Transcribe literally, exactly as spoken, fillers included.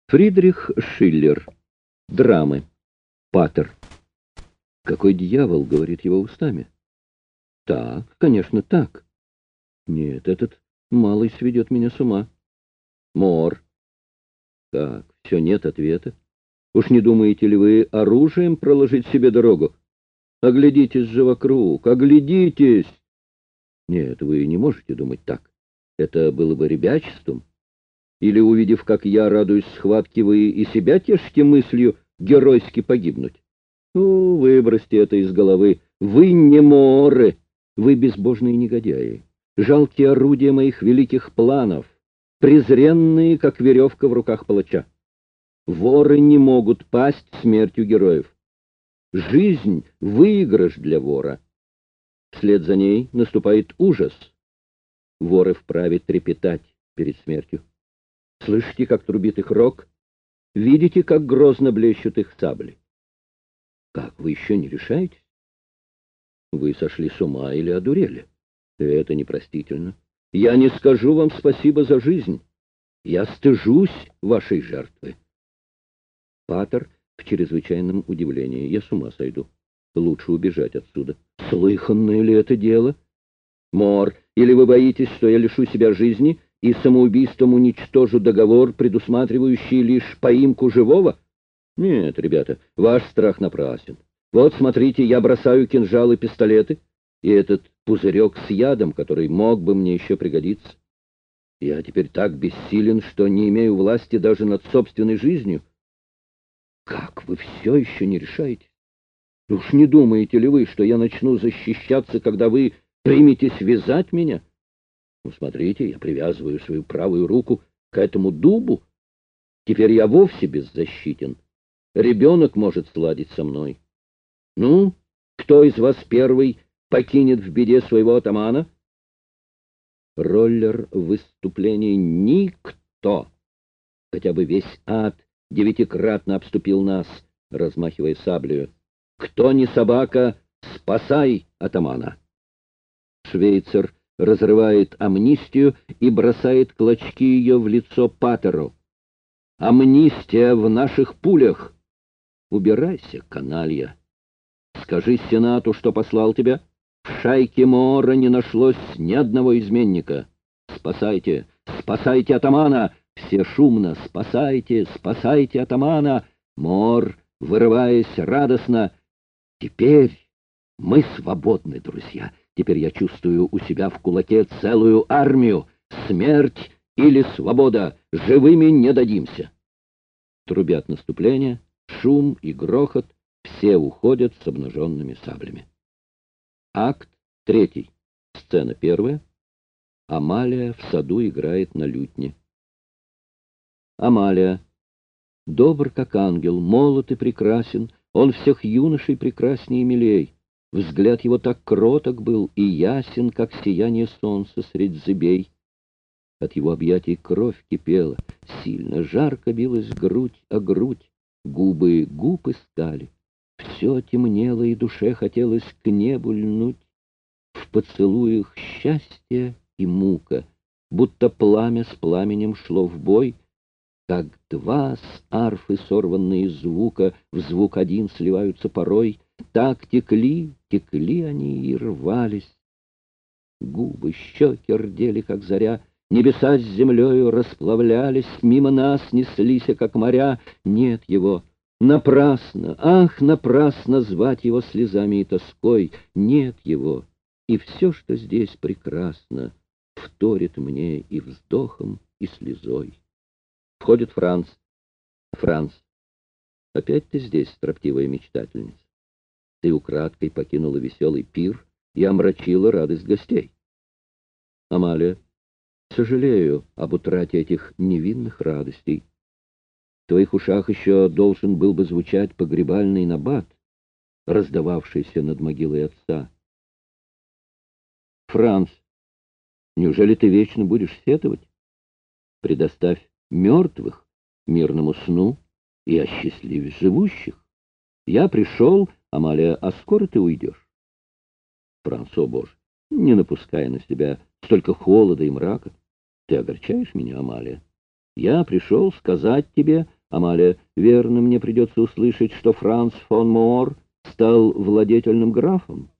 Фридрих Шиллер. Драмы. Патер. Какой дьявол, говорит его устами? Так, конечно, так. Нет, этот малый сведет меня с ума. Мор. Так, все, нет ответа. Уж не думаете ли вы оружием проложить себе дорогу? Оглядитесь же вокруг, оглядитесь! Нет, вы не можете думать так. Это было бы ребячеством. Или, увидев, как я радуюсь схватке, вы и себя тешите мыслью геройски погибнуть? Ну, выбросьте это из головы. Вы не моры, вы безбожные негодяи, жалкие орудия моих великих планов, презренные, как веревка в руках палача. Воры не могут пасть смертью героев. Жизнь — выигрыш для вора. Вслед за ней наступает ужас. Воры вправе трепетать перед смертью. Слышите, как трубит их рог? Видите, как грозно блещут их сабли? Как, вы еще не решаетесь? Вы сошли с ума или одурели? Это непростительно. Я не скажу вам спасибо за жизнь. Я стыжусь вашей жертвы. Патер в чрезвычайном удивлении. Я с ума сойду. Лучше убежать отсюда. Слыханное ли это дело? Мор, или вы боитесь, что я лишу себя жизни и самоубийством уничтожу договор, предусматривающий лишь поимку живого? Нет, ребята, ваш страх напрасен. Вот, смотрите, я бросаю кинжалы и пистолеты, и этот пузырек с ядом, который мог бы мне еще пригодиться. Я теперь так бессилен, что не имею власти даже над собственной жизнью. Как вы все еще не решаетесь? Уж не думаете ли вы, что я начну защищаться, когда вы приметесь вязать меня? Ну, смотрите, я привязываю свою правую руку к этому дубу. Теперь я вовсе беззащитен. Ребенок может сладить со мной. Ну, кто из вас первый покинет в беде своего атамана? Роллер в выступлении никто. Хотя бы весь ад девятикратно обступил нас, размахивая саблею. Кто не собака, спасай атамана. Швейцар разрывает амнистию и бросает клочки ее в лицо Патеру. Амнистия в наших пулях. Убирайся, каналья. Скажи Сенату, что послал тебя. В шайке Моора не нашлось ни одного изменника. Спасайте, спасайте атамана. Все шумно. Спасайте, спасайте атамана. Моор, вырываясь радостно. Теперь мы свободны, друзья. Теперь я чувствую у себя в кулаке целую армию. Смерть или свобода. Живыми не дадимся. Трубят наступление, шум и грохот. Все уходят с обнаженными саблями. Акт третий. Сцена первая. Амалия в саду играет на лютне. Амалия. Добр, как ангел, молод и прекрасен. Он всех юношей прекраснее и милей. Взгляд его так кроток был и ясен, как сияние солнца средь зыбей. От его объятий кровь кипела, сильно, жарко билась грудь о грудь, губы губ искали. Все темнело, и душе хотелось к небу льнуть. В поцелуях счастье и мука, будто пламя с пламенем шло в бой, как два с арфы сорванные звука в звук один сливаются порой. Так текли, текли они и рвались. Губы, щеки рдели, как заря, небеса с землею расплавлялись, мимо нас неслись, как моря. Нет его, напрасно, ах, напрасно звать его слезами и тоской. Нет его, и все, что здесь прекрасно, вторит мне и вздохом, и слезой. Входит Франц. Франц, опять ты здесь, строптивая мечтательница? Ты украдкой покинула веселый пир и омрачила радость гостей. Амалия, сожалею об утрате этих невинных радостей. В твоих ушах еще должен был бы звучать погребальный набат, раздававшийся над могилой отца. Франц, неужели ты вечно будешь сетовать? Предоставь мертвых мирному сну и осчастливь живущих. Я пришел, Амалия, а скоро ты уйдешь? Франц, о боже, не напуская на себя столько холода и мрака. Ты огорчаешь меня, Амалия. Я пришел сказать тебе, Амалия, верно, мне придется услышать, что Франц фон Моор стал владетельным графом?